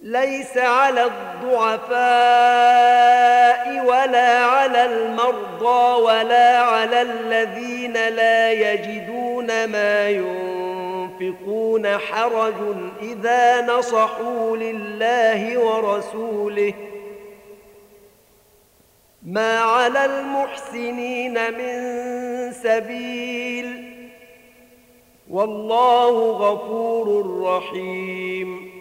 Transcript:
ليس على الضعفاء ولا على المرضى ولا على الذين لا يجدون ما ينفقون حرج إذا نصحوا لله ورسوله ما على المحسنين من سبيل والله غفور رحيم